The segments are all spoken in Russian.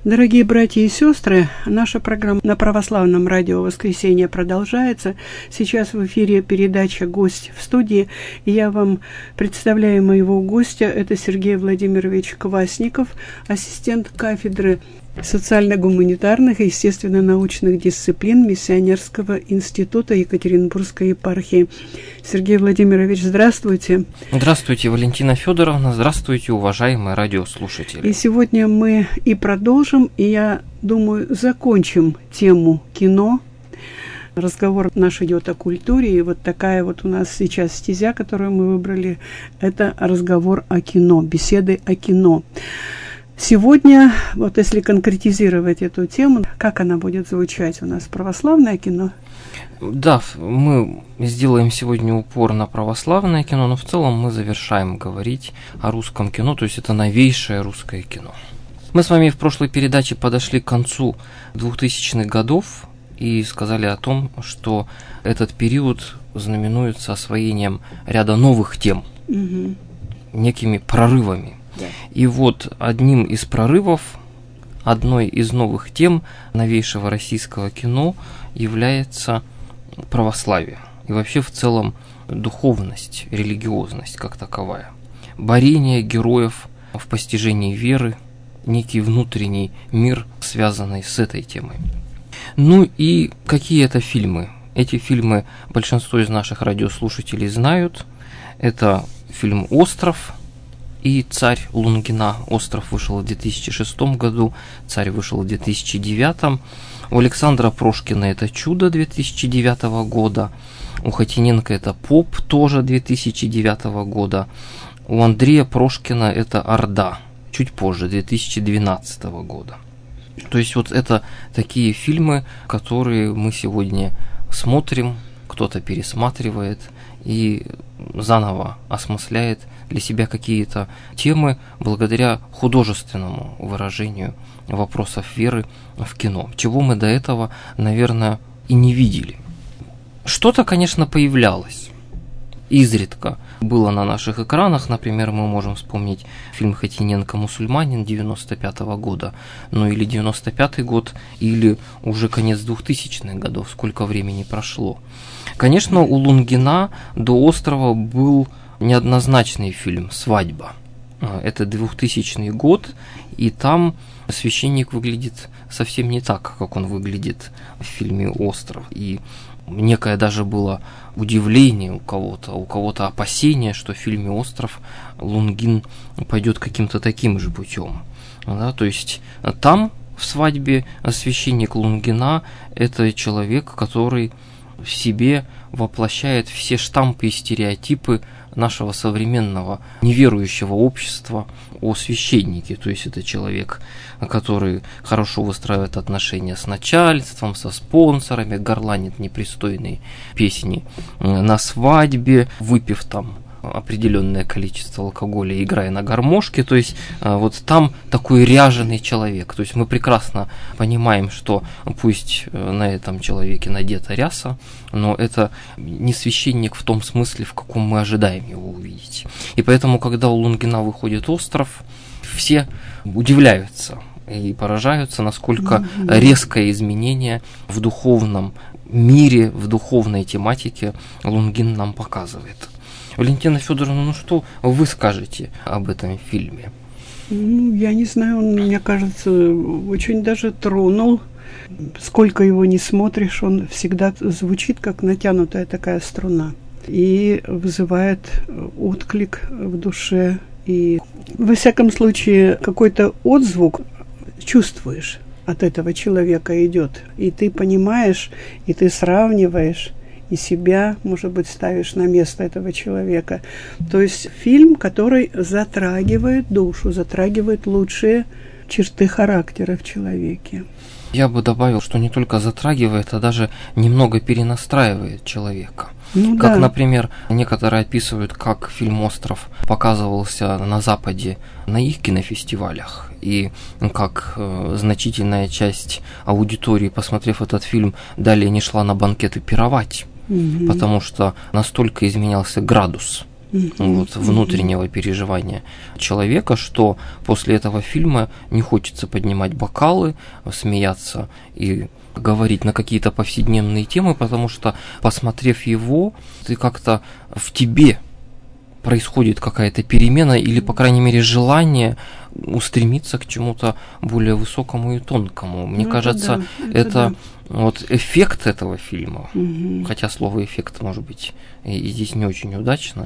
Дорогие братья и сестры, наша программа на православном радио «Воскресенье» продолжается. Сейчас в эфире передача «Гость в студии». И я вам представляю моего гостя. Это Сергей Владимирович Квасников, ассистент кафедры социально-гуманитарных и естественно-научных дисциплин Миссионерского института Екатеринбургской епархии. Сергей Владимирович, здравствуйте. Здравствуйте, Валентина Федоровна. Здравствуйте, уважаемые радиослушатели. И сегодня мы и продолжим, и я думаю, закончим тему кино. Разговор наш идет о культуре, и вот такая вот у нас сейчас стезя, которую мы выбрали, это разговор о кино, беседы о кино. Сегодня, вот если конкретизировать эту тему, как она будет звучать у нас, православное кино? Да, мы сделаем сегодня упор на православное кино, но в целом мы завершаем говорить о русском кино, то есть это новейшее русское кино. Мы с вами в прошлой передаче подошли к концу 2000-х годов и сказали о том, что этот период знаменуется освоением ряда новых тем, некими прорывами. И вот одним из прорывов, одной из новых тем новейшего российского кино является православие. И вообще в целом духовность, религиозность как таковая. Борение героев в постижении веры, некий внутренний мир, связанный с этой темой. Ну и какие это фильмы? Эти фильмы большинство из наших радиослушателей знают. Это фильм «Остров» и «Царь» Лунгина. «Остров» вышел в 2006 году, «Царь» вышел в 2009. У Александра Прошкина это «Чудо» 2009 года. У Хотиненко это «Поп» тоже 2009 года. У Андрея Прошкина это «Орда» чуть позже, 2012 года. То есть вот это такие фильмы, которые мы сегодня смотрим, кто-то пересматривает и заново осмысляет для себя какие-то темы благодаря художественному выражению вопросов веры в кино, чего мы до этого, наверное, и не видели. Что-то, конечно, появлялось. Изредка было на наших экранах, например, мы можем вспомнить фильм Хотиненко «Мусульманин» 95 года, ну или 95 год, или уже конец 2000-х годов, сколько времени прошло. Конечно, у Лунгина до «Острова» был неоднозначный фильм «Свадьба». Это 2000 год, и там священник выглядит совсем не так, как он выглядит в фильме «Остров». И некое даже было удивление у кого-то опасение, что в фильме «Остров» Лунгин пойдет каким-то таким же путем. Да, то есть там в «Свадьбе» священник Лунгина – это человек, который в себе воплощает все штампы и стереотипы нашего современного неверующего общества о священнике. То есть это человек, который хорошо выстраивает отношения с начальством, со спонсорами, горланит непристойные песни на свадьбе, выпив там определенное количество алкоголя, играя на гармошке. То есть вот там такой ряженый человек. То есть мы прекрасно понимаем, что пусть на этом человеке надета ряса, но это не священник в том смысле, в каком мы ожидаем его увидеть. И поэтому, когда у Лунгина выходит «Остров», все удивляются и поражаются, насколько резкое изменение в духовном мире, в духовной тематике Лунгин нам показывает. Валентина Федоровна, ну что вы скажете об этом фильме? Я не знаю, он, мне кажется, очень даже тронул. Сколько его не смотришь, он всегда звучит как натянутая такая струна и вызывает отклик в душе. И, во всяком случае, какой-то отзвук чувствуешь от этого человека идет. И ты понимаешь, и ты сравниваешь, и себя, может быть, ставишь на место этого человека. То есть фильм, который затрагивает душу, затрагивает лучшие черты характера в человеке. Я бы добавил, что не только затрагивает, а даже немного перенастраивает человека. Как, например, некоторые описывают, как фильм «Остров» показывался на Западе на их кинофестивалях, и как значительная часть аудитории, посмотрев этот фильм, далее не шла на банкеты пировать, потому что настолько изменялся градус вот, внутреннего переживания человека, что после этого фильма не хочется поднимать бокалы, смеяться и говорить на какие-то повседневные темы, потому что, посмотрев его, ты как-то в тебе происходит какая-то перемена или, по крайней мере, желание устремиться к чему-то более высокому и тонкому. Мне кажется, это вот эффект этого фильма, хотя слово «эффект» может быть и здесь не очень удачно,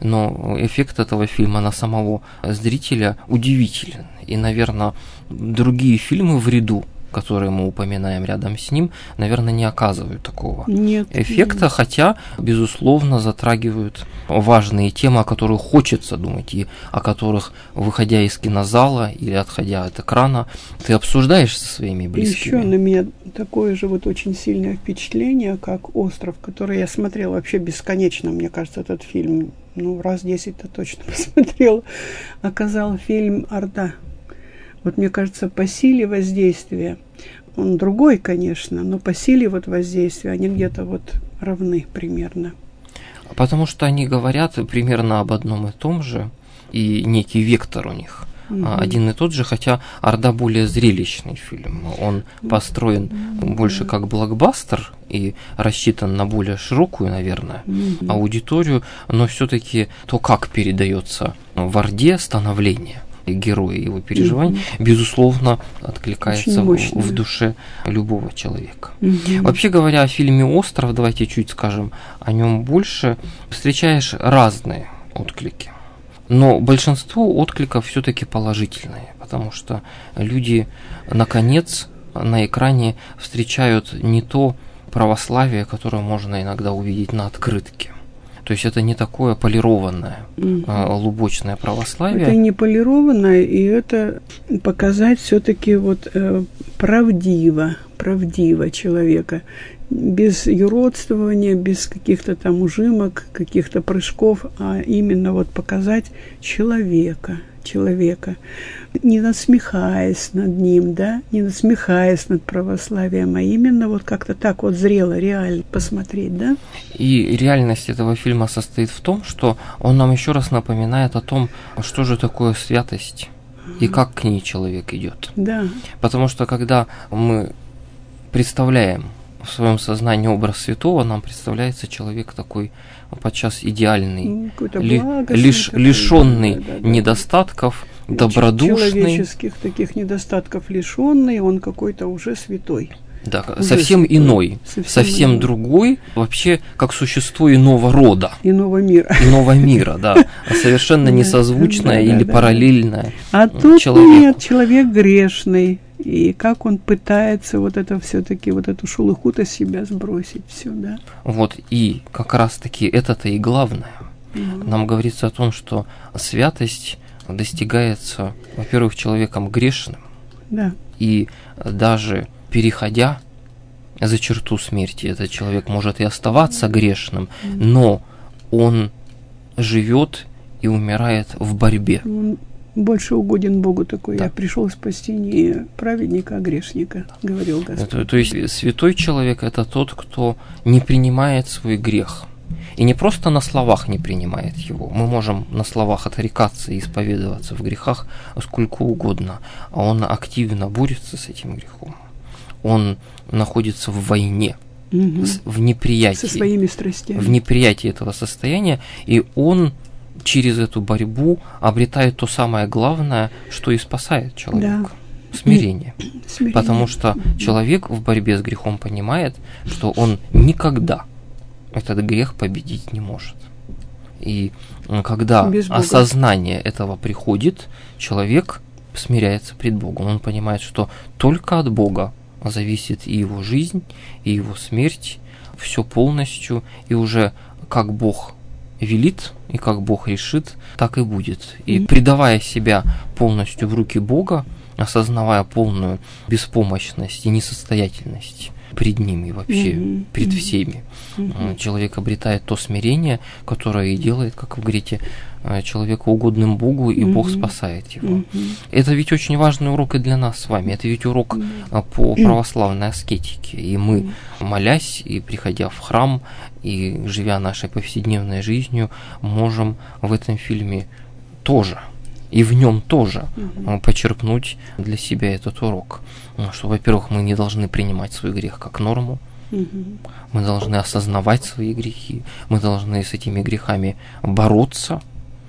но эффект этого фильма на самого зрителя удивителен. И, наверное, другие фильмы в ряду, которые мы упоминаем рядом с ним, наверное, не оказывают такого эффекта, хотя, безусловно, затрагивают важные темы, о которых хочется думать, и о которых, выходя из кинозала или отходя от экрана, ты обсуждаешь со своими близкими. Еще на меня такое же вот очень сильное впечатление, как «Остров», который я смотрела вообще бесконечно, мне кажется, этот фильм, раз 10-то точно посмотрела, оказал фильм «Орда». Вот мне кажется, по силе воздействия, он другой, конечно, но по силе вот воздействия они где-то вот равны примерно. Потому что они говорят примерно об одном и том же, и некий вектор у них один и тот же, хотя «Орда» более зрелищный фильм. Он построен больше как блокбастер и рассчитан на более широкую, наверное, аудиторию, но все-таки то, как передается в «Орде» становление героя и его переживаний, безусловно, откликается в душе любого человека. Вообще говоря, о фильме «Остров», давайте чуть скажем о нем больше, встречаешь разные отклики. Но большинство откликов все-таки положительные, потому что люди, наконец, на экране встречают не то православие, которое можно иногда увидеть на открытке. То есть это не такое полированное, лубочное православие. Это не полированное, и это показать все-таки вот правдиво человека, без юродствования, без каких-то там ужимок, каких-то прыжков, а именно вот показать человека, не насмехаясь над ним, да, не насмехаясь над православием, а именно вот как-то так вот зрело, реально посмотреть, да. И реальность этого фильма состоит в том, что он нам еще раз напоминает о том, что же такое святость и как к ней человек идет. Да. Потому что когда мы представляем в своем сознании образ святого, нам представляется человек такой подчас идеальный, лишенный недостатков, добродушный. Человеческих таких недостатков лишенный, он какой-то уже святой. Да, совсем святой. Иной, совсем другой, вообще как существо иного рода. Иного мира, да. Совершенно несозвучное или параллельное. А тут нет, человек грешный. И как он пытается вот это все-таки, вот эту шелуху-то себя сбросить, все, да. Вот, и как раз-таки это-то и главное. Нам говорится о том, что святость достигается, во-первых, человеком грешным. Да. И даже переходя за черту смерти, этот человек может и оставаться грешным, но он живет и умирает в борьбе. Больше угоден Богу такой. Да. Я пришел спасти не праведника, а грешника, говорил Господь. То есть святой человек – это тот, кто не принимает свой грех. И не просто на словах не принимает его. Мы можем на словах отрекаться и исповедоваться в грехах сколько угодно, а он активно борется с этим грехом. Он находится в войне, в неприятии. Со своими страстями. В неприятии этого состояния, и он через эту борьбу обретает то самое главное, что и спасает человека. Да. Смирение. Потому что человек в борьбе с грехом понимает, что он никогда этот грех победить не может. И когда осознание этого приходит, человек смиряется пред Богом. Он понимает, что только от Бога зависит и его жизнь, и его смерть, все полностью, и уже как Бог велит, и как Бог решит, так и будет. И предавая себя полностью в руки Бога, осознавая полную беспомощность и несостоятельность пред Ним и вообще пред всеми, человек обретает то смирение, которое и делает, как вы говорите, человека угодным Богу, и Бог спасает его. Это ведь очень важный урок и для нас с вами. Это ведь урок по православной аскетике. И мы, молясь и приходя в храм, и живя нашей повседневной жизнью, можем в этом фильме тоже, и в нем тоже почерпнуть для себя этот урок. Что, во-первых, мы не должны принимать свой грех как норму, мы должны осознавать свои грехи, мы должны с этими грехами бороться,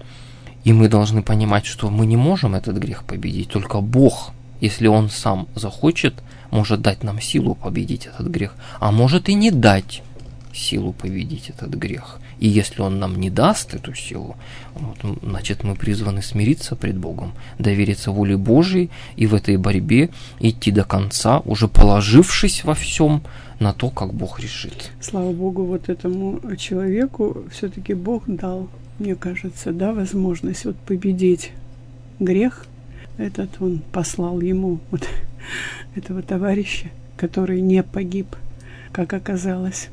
и мы должны понимать, что мы не можем этот грех победить, только Бог, если Он сам захочет, может дать нам силу победить этот грех, а может и не дать силу победить этот грех. И если Он нам не даст эту силу, значит, мы призваны смириться пред Богом, довериться воле Божией и в этой борьбе идти до конца, уже положившись во всем на то, как Бог решит. Слава Богу, вот этому человеку все-таки Бог дал, мне кажется, возможность победить грех. Он послал ему вот этого товарища, который не погиб, как оказалось.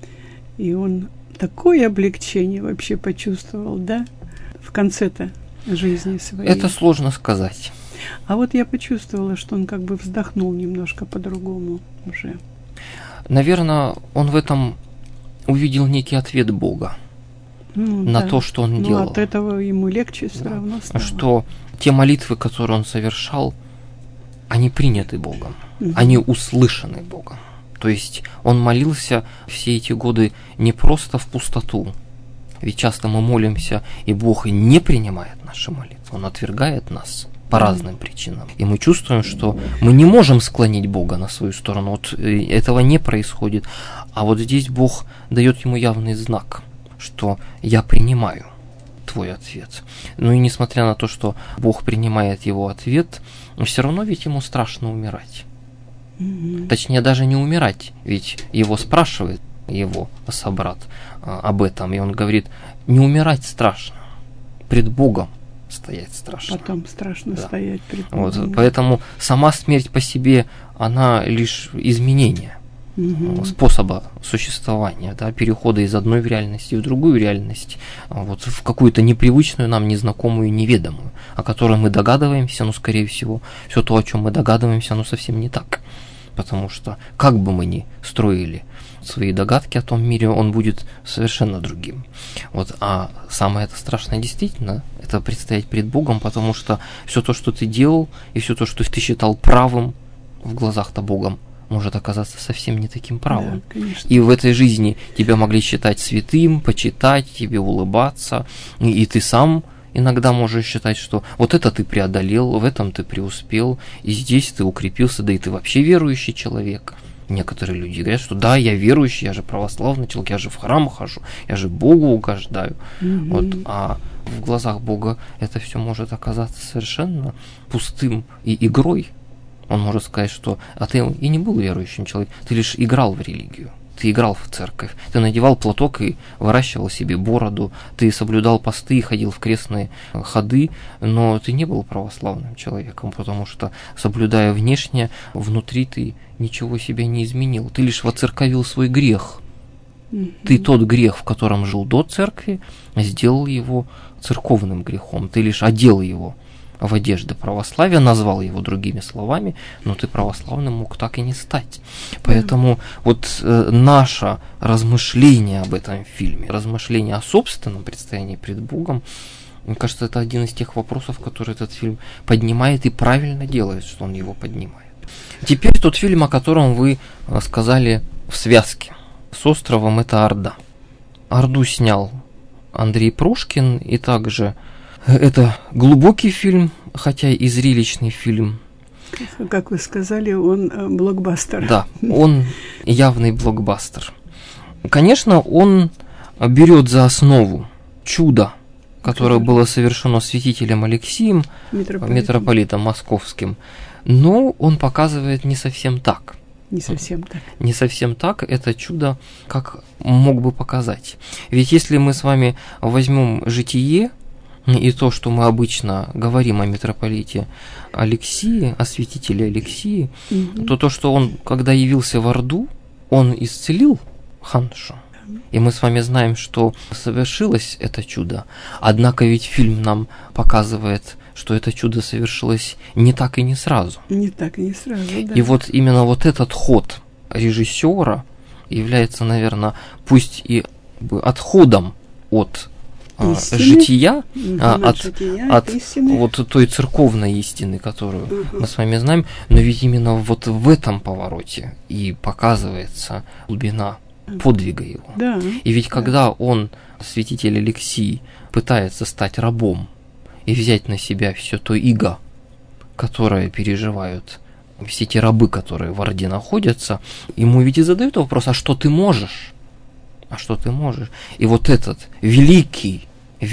И он такое облегчение вообще почувствовал, в конце-то жизни своей. Это сложно сказать. А вот я почувствовала, что он как бы вздохнул немножко по-другому уже. Наверное, он в этом увидел некий ответ Бога на то, что он делал. От этого ему легче все равно стало. Что те молитвы, которые он совершал, они приняты Богом, они услышаны Богом. То есть он молился все эти годы не просто в пустоту. Ведь часто мы молимся, и Бог не принимает наши молитвы, Он отвергает нас по разным причинам. И мы чувствуем, что мы не можем склонить Бога на свою сторону. Вот этого не происходит. А вот здесь Бог дает ему явный знак, что я принимаю твой ответ. Ну и несмотря на то, что Бог принимает его ответ, все равно ведь ему страшно умирать. Точнее, даже не умирать, ведь его спрашивает его собрат об этом, и он говорит, не умирать страшно, пред Богом стоять страшно. Потом страшно стоять пред Богом. Поэтому сама смерть по себе, она лишь изменение способа существования, перехода из одной реальности в другую реальность, в какую-то непривычную нам, незнакомую, неведомую, о которой мы догадываемся, но, скорее всего, все то, о чем мы догадываемся, оно совсем не так. Потому что, как бы мы ни строили свои догадки о том мире, он будет совершенно другим. А самое это страшное действительно, это предстоять перед Богом, потому что все то, что ты делал, и все то, что ты считал правым в глазах-то Богом, может оказаться совсем не таким правым. Да, и в этой жизни тебя могли считать святым, почитать, тебе улыбаться, и ты сам иногда можешь считать, что вот это ты преодолел, в этом ты преуспел, и здесь ты укрепился, да и ты вообще верующий человек. Некоторые люди говорят, что да, я верующий, я же православный человек, я же в храм хожу, я же Богу угождаю. А в глазах Бога это все может оказаться совершенно пустым и игрой. Он может сказать, что ты и не был верующим человеком, ты лишь играл в религию. Ты играл в церковь, ты надевал платок и выращивал себе бороду, ты соблюдал посты и ходил в крестные ходы, но ты не был православным человеком, потому что, соблюдая внешне, внутри ты ничего себе не изменил. Ты лишь воцерковил свой грех. Ты тот грех, в котором жил до церкви, сделал его церковным грехом. Ты лишь одел его в одежды православия, назвал его другими словами, но ты православным мог так и не стать. Поэтому наше размышление об этом фильме, размышление о собственном предстоянии пред Богом, мне кажется, это один из тех вопросов, которые этот фильм поднимает, и правильно делает, что он его поднимает. Теперь тот фильм, о котором вы сказали в связке с островом, это «Орда». «Орду» снял Андрей Прошкин, и также это глубокий фильм, хотя и зрелищный фильм. Как вы сказали, он блокбастер. Да, он явный блокбастер. Конечно, он берет за основу чудо, которое было совершено святителем Алексием, митрополитом московским, но он показывает не совсем так. Не совсем так. Не совсем так это чудо, как мог бы показать. Ведь если мы с вами возьмем житие, и то, что мы обычно говорим о митрополите Алексии, о святителе Алексии, то, что он, когда явился в Орду, он исцелил ханшу. И мы с вами знаем, что совершилось это чудо. Однако ведь фильм нам показывает, что это чудо совершилось не так и не сразу. Не так и не сразу, да. И вот именно вот этот ход режиссера является, наверное, пусть и отходом от жития, от вот той церковной истины, которую мы с вами знаем, но ведь именно вот в этом повороте и показывается глубина подвига его. Да. И ведь когда он, святитель Алексий, пытается стать рабом и взять на себя все то иго, которое переживают все те рабы, которые в Орде находятся, ему ведь и задают вопрос: а что ты можешь? А что ты можешь? И вот этот великий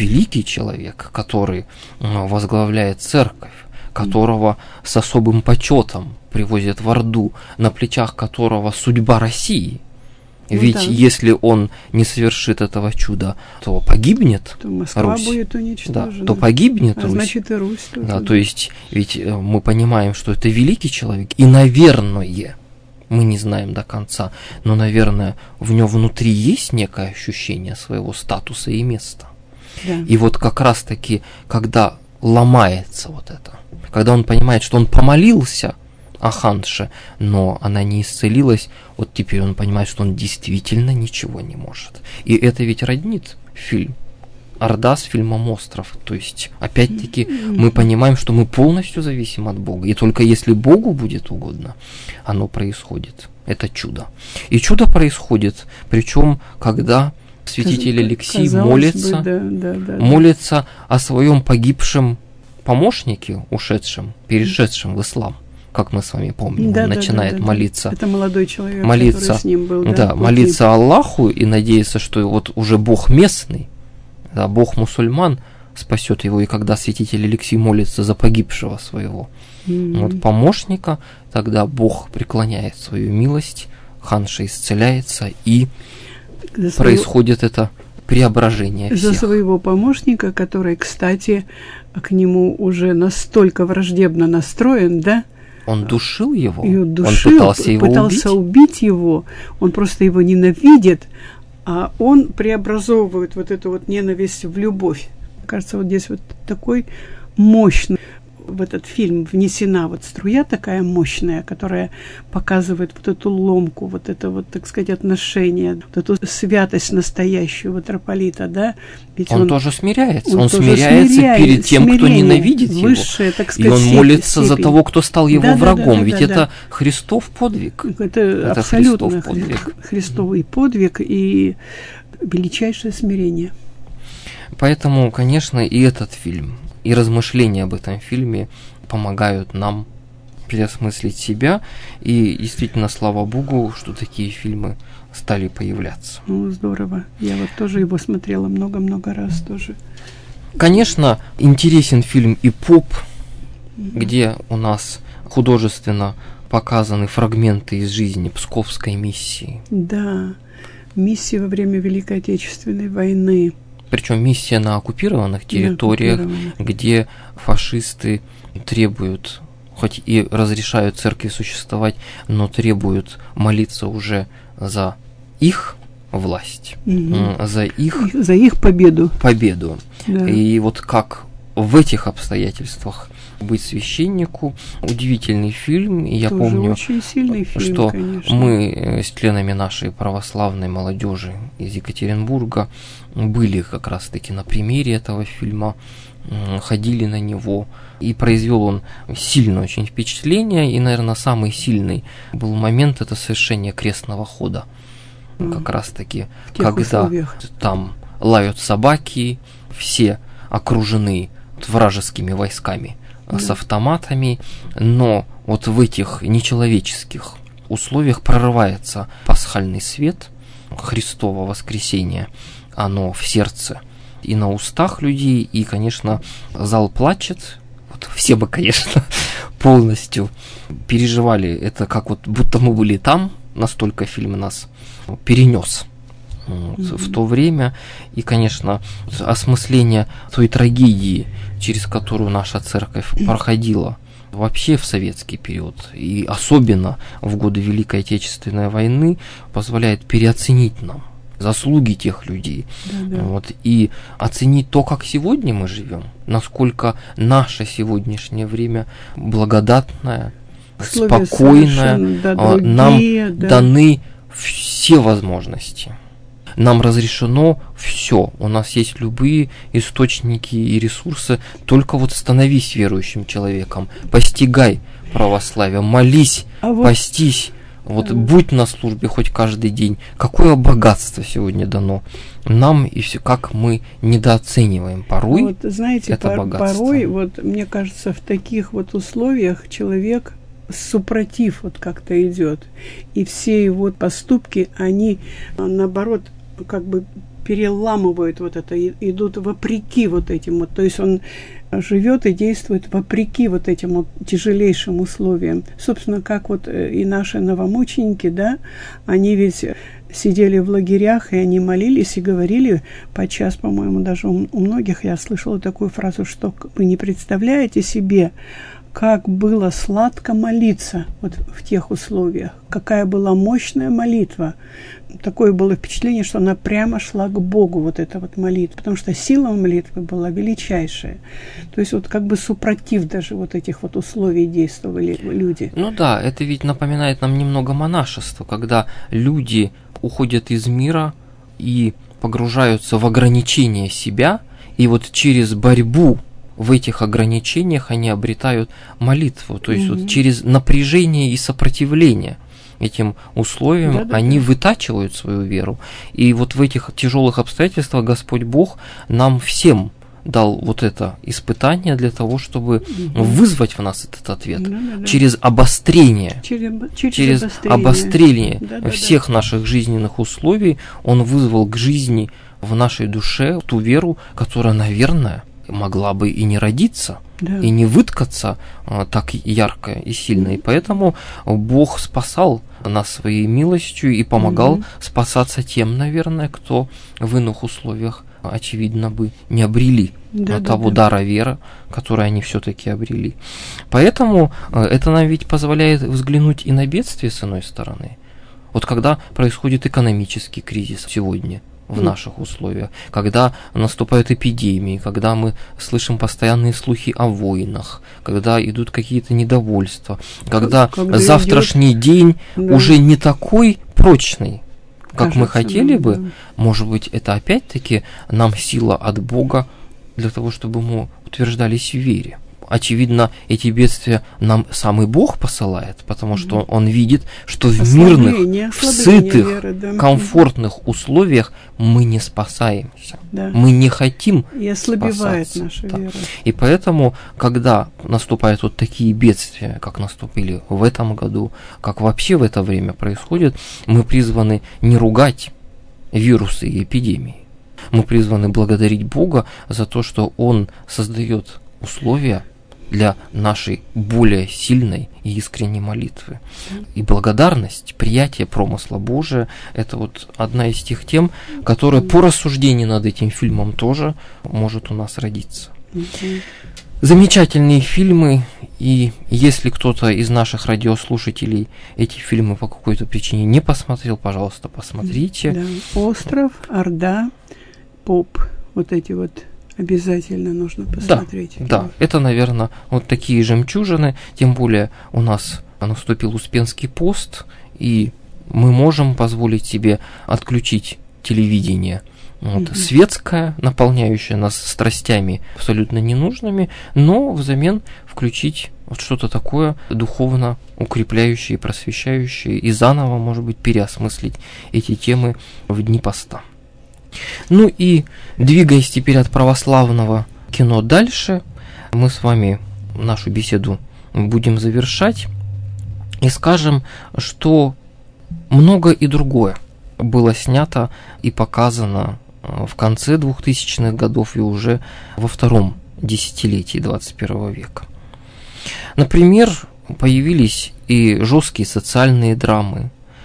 человек, который возглавляет церковь, которого с особым почетом привозят в Орду, на плечах которого судьба России. Ведь если он не совершит этого чуда, то погибнет то Москва Русь. Будет уничтожена. Да, то погибнет Русь. Значит, и Русь тоже. Да, то есть, ведь мы понимаем, что это великий человек, и, наверное, мы не знаем до конца, но, наверное, в нем внутри есть некое ощущение своего статуса и места. Да. И вот как раз-таки, когда ломается вот это, когда он понимает, что он помолился о ханше, но она не исцелилась, вот теперь он понимает, что он действительно ничего не может. И это ведь роднит фильм «Орда» с фильмом «Остров». То есть, опять-таки, мы понимаем, что мы полностью зависим от Бога. И только если Богу будет угодно, оно происходит. Это чудо. И чудо происходит, причем, когда святитель Алексий молится, молится о своем погибшем помощнике, ушедшем, перешедшем в ислам. Как мы с вами помним, он начинает молиться. Это молодой человек, молиться, который с ним был. Молиться Аллаху и надеяться, что вот уже Бог местный, да, Бог мусульман спасет его. И когда святитель Алексий молится за погибшего своего вот, помощника, тогда Бог преклоняет свою милость, ханша исцеляется, и происходит это преображение всех. За своего помощника, который, кстати, к нему уже настолько враждебно настроен, да? Он душил его, он пытался убить его, он просто его ненавидит, а он преобразовывает вот эту вот ненависть в любовь. Кажется, вот здесь вот такой мощный в этот фильм внесена вот струя такая мощная, которая показывает вот эту ломку, вот это вот, так сказать, отношение, вот эту святость настоящую митрополита, да? Ведь он тоже смиряется, он смиряется перед тем, кто ненавидит его, высшее, так сказать, и он молится за того, кто стал его врагом, да, ведь это Христов подвиг. Это абсолютно Христовый подвиг и величайшее смирение. Поэтому, конечно, и этот фильм, и размышления об этом фильме помогают нам переосмыслить себя. И действительно, слава Богу, что такие фильмы стали появляться. Ну, здорово. Я вот тоже его смотрела много-много раз тоже. Конечно, интересен фильм и «Поп», где у нас художественно показаны фрагменты из жизни Псковской миссии. Да, миссии во время Великой Отечественной войны. Причем миссия на оккупированных территориях, где фашисты требуют, хоть и разрешают церкви существовать, но требуют молиться уже за их власть, за их победу. Да. И вот как в этих обстоятельствах быть священнику. Удивительный фильм. И я помню, очень сильный фильм, что конечно. Мы с членами нашей православной молодежи из Екатеринбурга были как раз-таки на премьере этого фильма, ходили на него, и произвел он сильное очень впечатление. И, наверное, самый сильный был момент — это совершение крестного хода. Как раз-таки, когда там лают собаки, все окружены вражескими войсками с автоматами, но вот в этих нечеловеческих условиях прорывается пасхальный свет Христова воскресения, оно в сердце и на устах людей, и, конечно, зал плачет. Вот все бы, конечно, полностью переживали это, как вот будто мы были там, настолько фильм нас перенес в то время. И, конечно, осмысление той трагедии, через которую наша церковь проходила вообще в советский период, и особенно в годы Великой Отечественной войны, позволяет переоценить нам заслуги тех людей. Да. Вот, и оценить то, как сегодня мы живем, насколько наше сегодняшнее время благодатное, условия спокойное, другие, нам даны все возможности. Нам разрешено все. У нас есть любые источники и ресурсы. Только вот становись верующим человеком, постигай православие, молись, постись. Вот будь на службе хоть каждый день. Какое богатство сегодня дано нам, и все, как мы недооцениваем порой вот, знаете, это богатство. Порой, вот, мне кажется, в таких вот условиях человек супротив вот как-то идет. И все его поступки, они, наоборот, как бы переламывают вот это, идут вопреки вот этим вот. То есть он живет и действует вопреки вот этим вот тяжелейшим условиям. Собственно, как вот и наши новомученики, да, они ведь сидели в лагерях, и они молились и говорили подчас, по-моему, даже у многих я слышала такую фразу, что вы не представляете себе, как было сладко молиться вот в тех условиях, какая была мощная молитва. Такое было впечатление, что она прямо шла к Богу, вот эта вот молитва, потому что сила молитвы была величайшая. То есть вот как бы супротив даже вот этих вот условий действовали люди. Ну да, это ведь напоминает нам немного монашество, когда люди уходят из мира и погружаются в ограничение себя, и вот через борьбу в этих ограничениях они обретают молитву, то есть вот через напряжение и сопротивление этим условиям они вытачивают свою веру. И вот в этих тяжелых обстоятельствах Господь Бог нам всем дал вот это испытание для того, чтобы вызвать в нас этот ответ через обострение, через обострение всех наших жизненных условий. Он вызвал к жизни в нашей душе ту веру, которая, наверное, могла бы и не родиться, и не выткаться так ярко и сильно. И поэтому Бог спасал нас своей милостью и помогал спасаться тем, наверное, кто в иных условиях, очевидно, бы не обрели того дара веры, который они все-таки обрели. Поэтому это нам ведь позволяет взглянуть и на бедствие с иной стороны. Вот когда происходит экономический кризис сегодня, в наших условиях, когда наступают эпидемии, когда мы слышим постоянные слухи о войнах, когда идут какие-то недовольства, когда завтрашний день уже не такой прочный, как мы хотели бы, может быть, это опять-таки нам сила от Бога для того, чтобы мы утверждались в вере. Очевидно, эти бедствия нам самый Бог посылает, потому что Он видит, что в мирных, в сытых, веры, комфортных условиях мы не спасаемся. Мы не хотим и ослабевает спасаться. Наша вера. И поэтому, когда наступают вот такие бедствия, как наступили в этом году, как вообще в это время происходит, мы призваны не ругать вирусы и эпидемии. Мы призваны благодарить Бога за то, что Он создает условия для нашей более сильной и искренней молитвы. И благодарность, приятие промысла Божия – это вот одна из тех тем, которая по рассуждению над этим фильмом тоже может у нас родиться. Замечательные фильмы, и если кто-то из наших радиослушателей эти фильмы по какой-то причине не посмотрел, пожалуйста, посмотрите. Да. «Остров», «Орда», «Поп», вот эти вот обязательно нужно посмотреть. Да, это, наверное, вот такие жемчужины, тем более у нас наступил Успенский пост, и мы можем позволить себе отключить телевидение светское, наполняющее нас страстями абсолютно ненужными, но взамен включить вот что-то такое духовно укрепляющее, просвещающее, и заново, может быть, переосмыслить эти темы в дни поста. Ну и, двигаясь теперь от православного кино дальше, мы с вами нашу беседу будем завершать и скажем, что много и другое было снято и показано в конце 2000-х годов и уже во втором десятилетии 21 века. Например, появились и жесткие социальные драмы,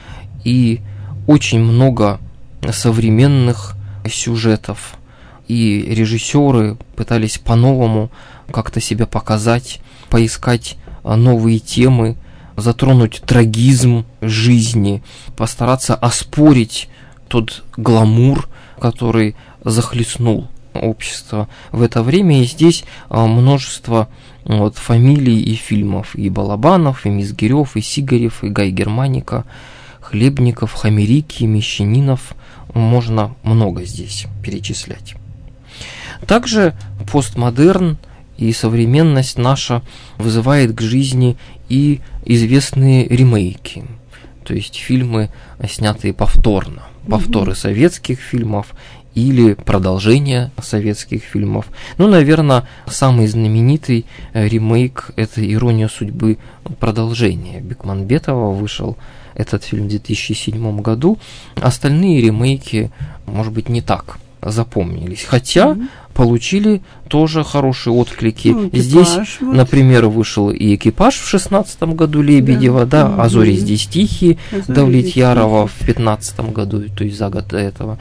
и очень много современных сюжетов, и режиссеры пытались по-новому как-то себя показать, поискать новые темы, затронуть трагизм жизни, постараться оспорить тот гламур, который захлестнул общество в это время. И здесь множество фамилий и фильмов. И Балабанов, и Мизгирев, и Сигарев, и Гай Германика, Хлебников, Хамерики, Мещанинов. Можно много здесь перечислять. Также постмодерн и современность наша вызывает к жизни и известные ремейки, то есть фильмы, снятые повторно, повторы советских фильмов или продолжение советских фильмов. Наверное, самый знаменитый ремейк – это «Ирония судьбы. Продолжение» Бекмамбетова. Вышел этот фильм в 2007 году. Остальные ремейки, может быть, не так запомнились, хотя получили тоже хорошие отклики. Здесь, например, вышел и «Экипаж» в 2016 году Лебедева, «А зори здесь тихие» Давлетьярова в 2015 году, то есть за год до этого.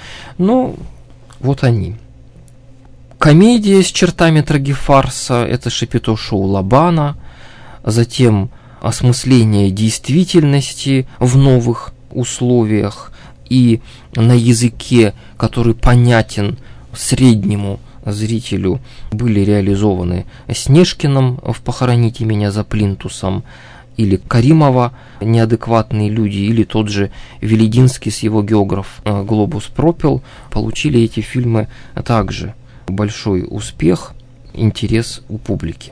Вот они. Комедия с чертами трагифарса – это «Шапито-шоу» Лобана, затем осмысление действительности в новых условиях и на языке, который понятен среднему зрителю, были реализованы Снежкиным в «Похороните меня за плинтусом», или Каримова «Неадекватные люди», или тот же Велединский с его «Географ глобус пропил». Получили эти фильмы также большой успех, интерес у публики.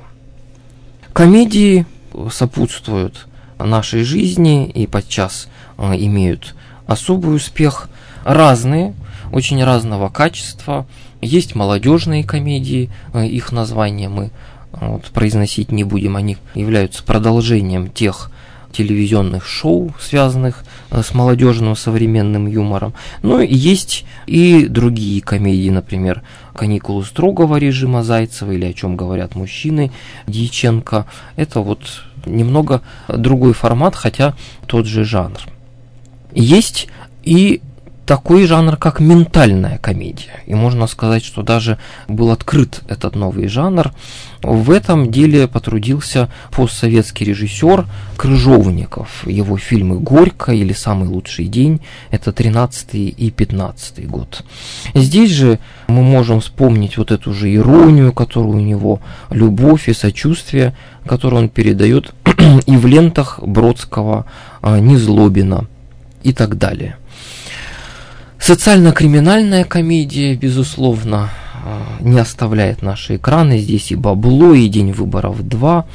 Комедии сопутствуют нашей жизни и подчас имеют особый успех. Разные, очень разного качества. Есть молодежные комедии, их названия мы произносить не будем, они являются продолжением тех телевизионных шоу, связанных с молодежным современным юмором. И есть и другие комедии, например, «Каникулы строгого режима» Зайцева или «О чем говорят мужчины» Дьяченко. Это немного другой формат, хотя тот же жанр. Есть и такой жанр, как ментальная комедия. И можно сказать, что даже был открыт этот новый жанр. В этом деле потрудился постсоветский режиссер Крыжовников. Его фильмы «Горько» или «Самый лучший день» – это 13-й и 15-й год. Здесь же мы можем вспомнить эту же иронию, которую у него, любовь и сочувствие, которую он передает и в лентах Бродского, Незлобина и так далее. Социально-криминальная комедия, безусловно, не оставляет наши экраны. Здесь и «Бабло», и «День выборов 2».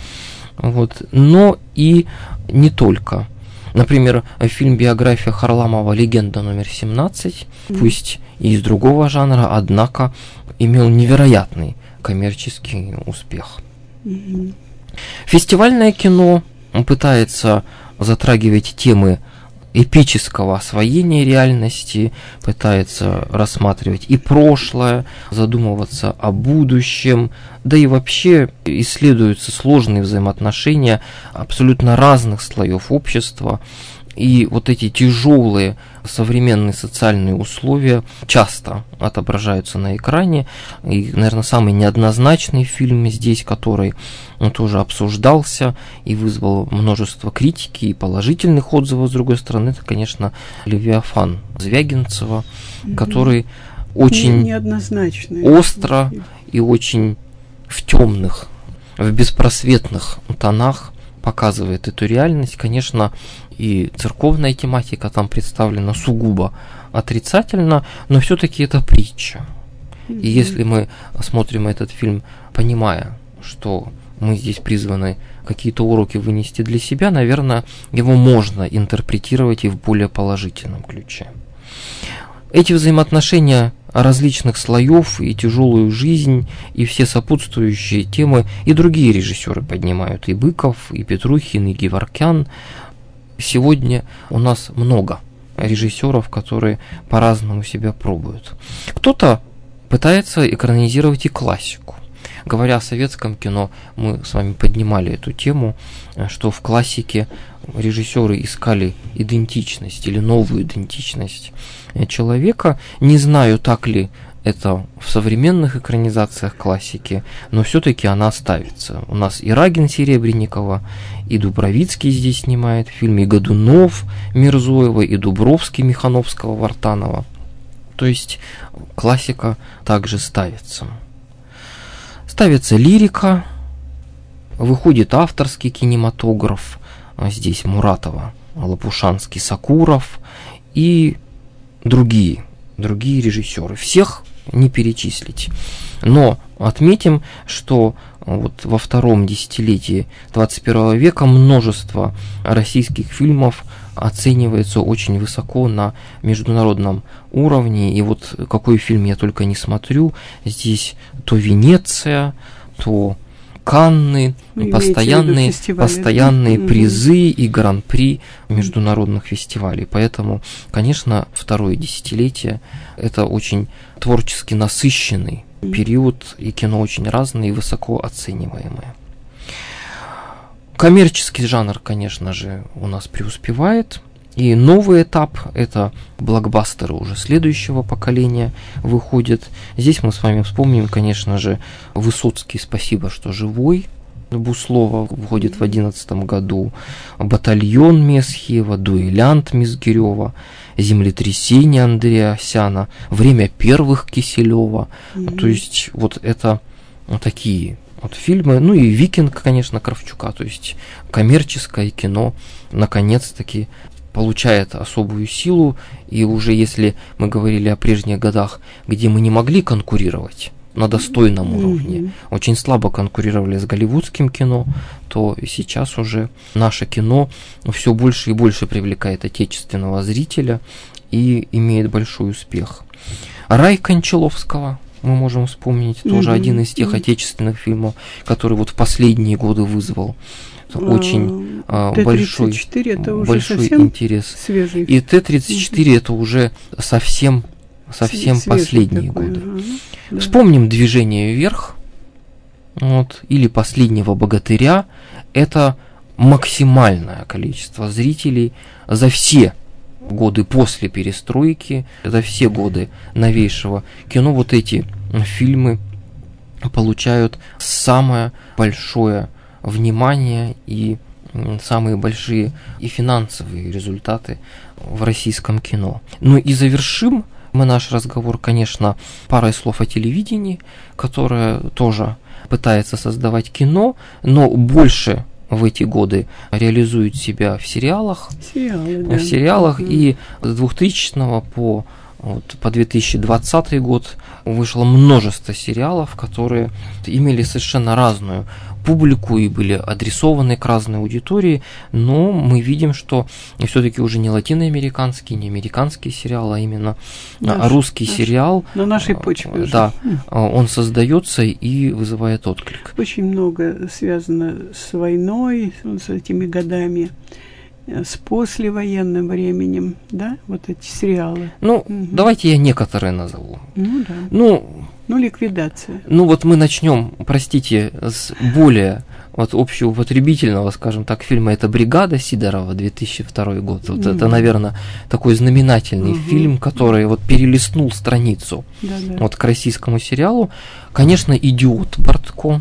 Но и не только. Например, фильм-биография Харламова «Легенда номер 17», пусть и из другого жанра, однако имел невероятный коммерческий успех. Фестивальное кино пытается затрагивать темы эпического освоения реальности, пытается рассматривать и прошлое, задумываться о будущем, да и вообще исследуются сложные взаимоотношения абсолютно разных слоев общества. И эти тяжелые современные социальные условия часто отображаются на экране. И, наверное, самый неоднозначный фильм здесь, который тоже обсуждался и вызвал множество критики и положительных отзывов, с другой стороны, это, конечно, «Левиафан» Звягинцева, который очень остро и очень в темных, в беспросветных тонах показывает эту реальность. Конечно, и церковная тематика там представлена сугубо отрицательно, но все-таки это притча. И если мы смотрим этот фильм, понимая, что мы здесь призваны какие-то уроки вынести для себя, наверное, его можно интерпретировать и в более положительном ключе. Эти взаимоотношения различных слоев и тяжелую жизнь, и все сопутствующие темы и другие режиссеры поднимают, и Быков, и Петрухин, и Геворкян. Сегодня у нас много режиссеров, которые по-разному себя пробуют. Кто-то пытается экранизировать и классику. Говоря о советском кино, мы с вами поднимали эту тему, что в классике режиссеры искали идентичность или новую идентичность человека. Не знаю, так ли это в современных экранизациях классики, но все-таки она ставится. У нас и Рагин Серебренникова, и Дубровицкий здесь снимает фильм, и Годунов Мирзоева, и Дубровский Михановского, Вартанова. То есть классика также ставится. Ставится лирика, выходит авторский кинематограф, здесь Муратова, Лопушанский, Сакуров и другие режиссеры. Всех не перечислить. Но отметим, что вот во втором десятилетии 21 века множество российских фильмов оценивается очень высоко на международном уровне. И вот какой фильм я только не смотрю, Здесь то Венеция, то Канны, постоянные призы и гран-при международных фестивалей. Поэтому, конечно, второе десятилетие – это очень творчески насыщенный период, и кино очень разное и высоко оцениваемое. Коммерческий жанр, конечно же, у нас преуспевает. И новый этап – это блокбастеры уже следующего поколения выходят. Здесь мы с вами вспомним, конечно же, Высоцкий «Спасибо, что живой». Буслова выходит в 2011 году, «Батальон» Месхиева, «Дуэлянт» Мизгирева, «Землетрясение» Андрея Осяна, «Время первых» Киселева. То есть вот это такие вот фильмы. Ну и «Викинг», конечно, Кравчука. То есть коммерческое кино наконец-таки получает особую силу, и уже если мы говорили о прежних годах, где мы не могли конкурировать на достойном уровне, очень слабо конкурировали с голливудским кино, то сейчас уже наше кино все больше и больше привлекает отечественного зрителя и имеет большой успех. «Рай» Кончаловского мы можем вспомнить, тоже один из тех отечественных фильмов, который вот в последние годы вызвал очень большой интерес. Свежий. И Т-34 это уже совсем последние годы. Да. Вспомним «Движение вверх», вот, или «Последнего богатыря». Это максимальное количество зрителей за все годы после перестройки, за все годы новейшего кино. Вот эти фильмы получают самое большое внимание и самые большие и финансовые результаты в российском кино. Ну и завершим мы наш разговор, конечно, парой слов о телевидении, которое тоже пытается создавать кино, но больше в эти годы реализует себя в сериалах. В сериалах. И с 2000 по 2020 год вышло множество сериалов, которые имели совершенно разную публику и были адресованы к разной аудитории, но мы видим, что все-таки уже не латиноамериканский, не американский сериал, а именно русский сериал. На нашей почве. Да, он создается и вызывает отклик. Очень много связано с войной, с этими годами, с послевоенным временем, да, вот эти сериалы. Давайте я некоторые назову. Ликвидация. Вот мы начнем, простите, с более общеупотребительного, скажем так, фильма. Это «Бригада» Сидорова, 2002 год. Вот это, наверное, такой знаменательный фильм, который перелистнул страницу к российскому сериалу. Конечно, «Идиот» Бортко.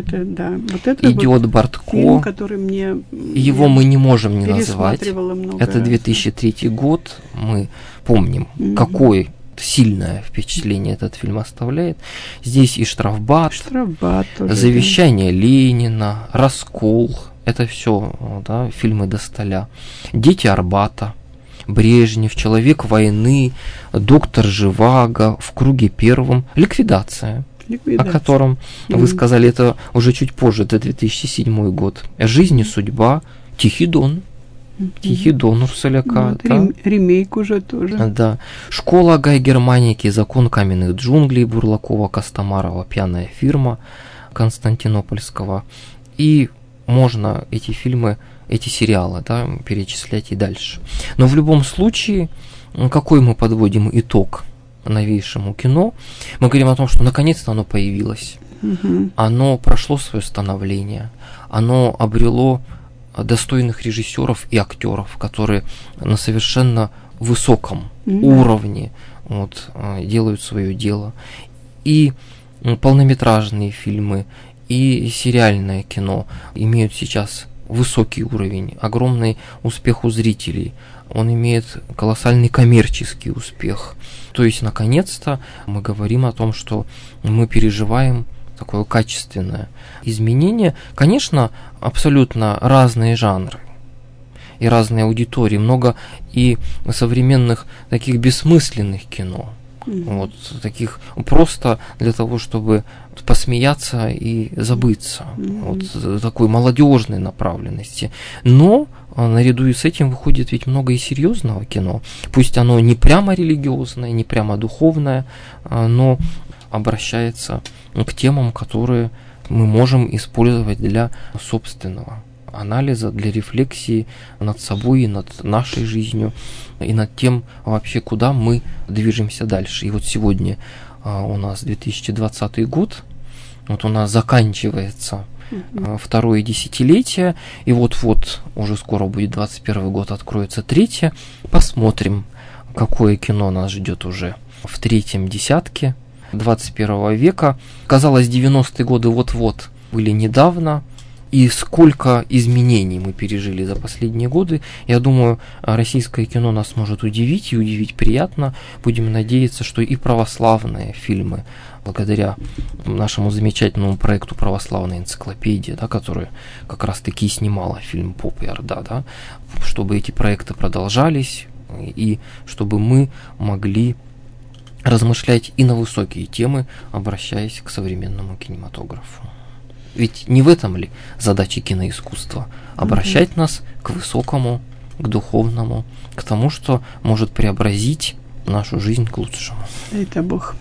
«Идиот» Бортко. Фильм, который мне... Его мы не можем не назвать. Это 2003 год. Мы помним, какой сильное впечатление этот фильм оставляет. Здесь и «Штрафбат», «Завещание Ленина», «Раскол». Это все фильмы Достоля. «Дети Арбата», «Брежнев», «Человек войны», «Доктор Живаго», «В круге первом», «Ликвидация», о котором вы сказали, это уже чуть позже, это 2007 год. «Жизнь и судьба», «Тихий Дон». «Тихий Дон» Урсуляка. Ремейк уже тоже. Да. «Школа Гай Германики», «Закон каменных джунглей» Бурлакова, Костомарова, «Пьяная фирма» Константинопольского. И можно эти фильмы, эти сериалы перечислять и дальше. Но в любом случае, какой мы подводим итог новейшему кино? Мы говорим о том, что наконец-то оно появилось. Оно прошло свое становление. Оно обрело достойных режиссеров и актеров, которые на совершенно высоком уровни делают свое дело. И полнометражные фильмы, и сериальное кино имеют сейчас высокий уровень, огромный успех у зрителей. Он имеет колоссальный коммерческий успех. То есть, наконец-то, мы говорим о том, что мы переживаем такое качественное изменение. Конечно, абсолютно разные жанры и разные аудитории. Много и современных таких бессмысленных кино. Таких просто для того, чтобы посмеяться и забыться. Такой молодежной направленности. Но наряду и с этим выходит ведь много и серьезного кино. Пусть оно не прямо религиозное, не прямо духовное, но обращается к темам, которые мы можем использовать для собственного анализа, для рефлексии над собой и над нашей жизнью, и над тем вообще, куда мы движемся дальше. И вот сегодня у нас 2020 год, у нас заканчивается второе десятилетие, и вот-вот уже скоро будет 21 год, откроется третье. Посмотрим, какое кино нас ждет уже в третьем десятке 21 века. Казалось, 90-е годы вот-вот были недавно, и сколько изменений мы пережили за последние годы. Я думаю, российское кино нас может удивить, и удивить приятно. Будем надеяться, что и православные фильмы, благодаря нашему замечательному проекту «Православная энциклопедия», который как раз-таки и снимала фильм «Поп и Орда», чтобы эти проекты продолжались, и чтобы мы могли размышлять и на высокие темы, обращаясь к современному кинематографу. Ведь не в этом ли задача киноискусства? Обращать нас к высокому, к духовному, к тому, что может преобразить нашу жизнь к лучшему. Это Бог.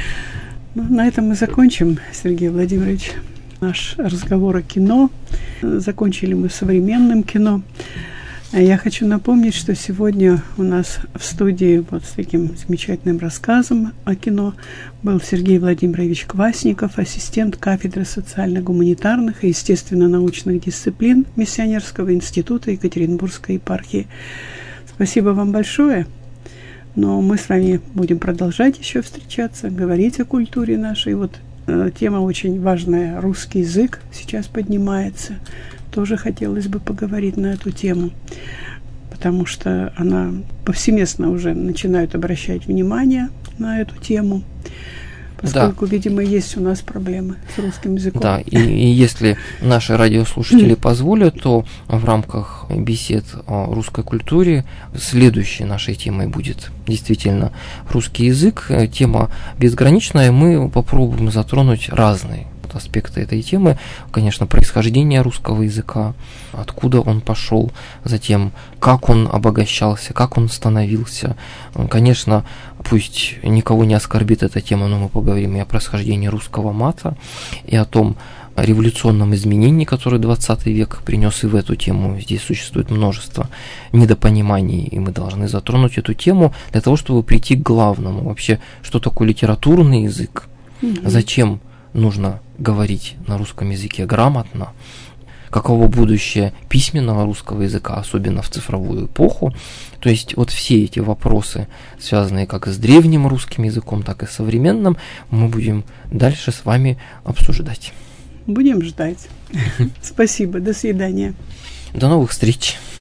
На этом мы закончим, Сергей Владимирович, наш разговор о кино. Закончили мы современным кино. Я хочу напомнить, что сегодня у нас в студии с таким замечательным рассказом о кино был Сергей Владимирович Квасников, ассистент кафедры социально-гуманитарных и естественно-научных дисциплин Миссионерского института Екатеринбургской епархии. Спасибо вам большое. Но мы с вами будем продолжать еще встречаться, говорить о культуре нашей. Тема очень важная, русский язык сейчас поднимается. Тоже хотелось бы поговорить на эту тему, потому что она повсеместно уже начинают обращать внимание на эту тему, поскольку, видимо, есть у нас проблемы с русским языком. Да, и если наши радиослушатели позволят, то в рамках бесед о русской культуре следующей нашей темой будет действительно русский язык. Тема безграничная, мы попробуем затронуть разные аспекты этой темы, конечно, происхождение русского языка, откуда он пошел, затем, как он обогащался, как он становился. Конечно, пусть никого не оскорбит эта тема, но мы поговорим и о происхождении русского мата, и о том революционном изменении, которое 20 век принес и в эту тему. Здесь существует множество недопониманий, и мы должны затронуть эту тему для того, чтобы прийти к главному. Вообще, что такое литературный язык, зачем нужно говорить на русском языке грамотно, каково будущее письменного русского языка, особенно в цифровую эпоху. То есть все эти вопросы, связанные как с древним русским языком, так и с современным, мы будем дальше с вами обсуждать. Будем ждать. Спасибо, до свидания. До новых встреч.